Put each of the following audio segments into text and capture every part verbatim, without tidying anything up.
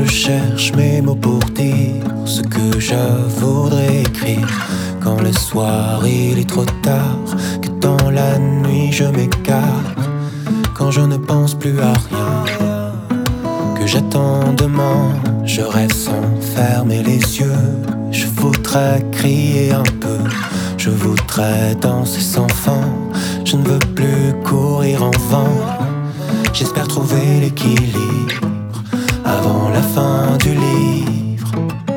je cherche mes mots pour dire ce que je voudrais écrire. Quand le soir il est trop tard, que dans la nuit je m'écarte, quand je ne pense plus à rien, que j'attends demain, je rêve sans fermer les yeux. Je voudrais crier un peu, je voudrais danser sans fin. Je ne veux plus courir en vain. J'espère trouver l'équilibre avant la fin du livre.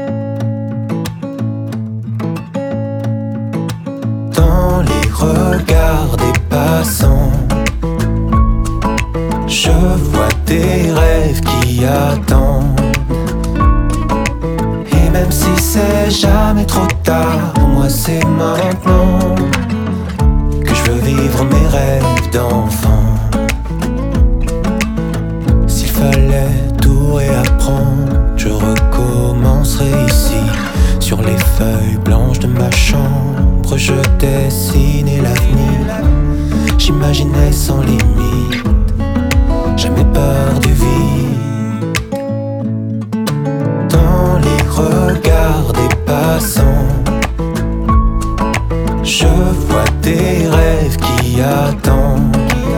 Dans les regards des passants, je vois des rêves qui attendent. Et même si c'est jamais trop tard, pour moi c'est maintenant que je veux vivre mes rêves d'enfant. S'il fallait tout réapprendre, je recommencerai ici. Sur les feuilles blanches de ma chambre, je dessinais l'avenir. J'imaginais sans limite, jamais peur du vide. Dans les regards des passants, je vois des rêves qui attendent.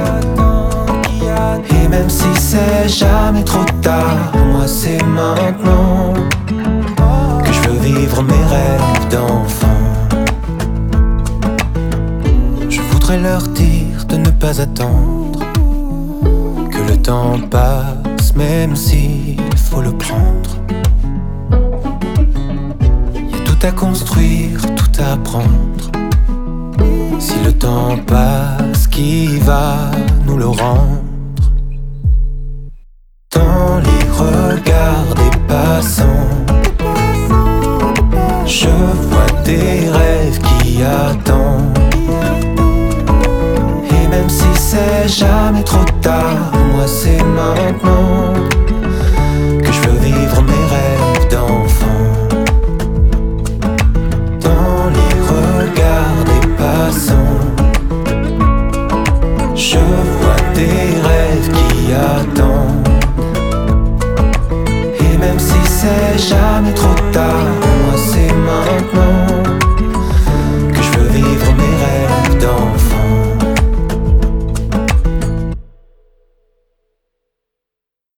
Et même si c'est jamais trop tard, moi c'est maintenant que je veux vivre mes rêves d'enfant. Je voudrais leur dire de ne pas attendre que le temps passe, même s'il faut le prendre. Y a tout à construire, tout à apprendre. Si le temps passe, qui va nous le rendre? Dans les regards des passants, je vois des rêves qui attendent. Et même si c'est jamais trop tard, moi c'est maintenant que je veux vivre mes rêves d'enfant. Dans les regards des passants, je vois des rêves qui attendent. Et même si c'est jamais trop tard, moi c'est maintenant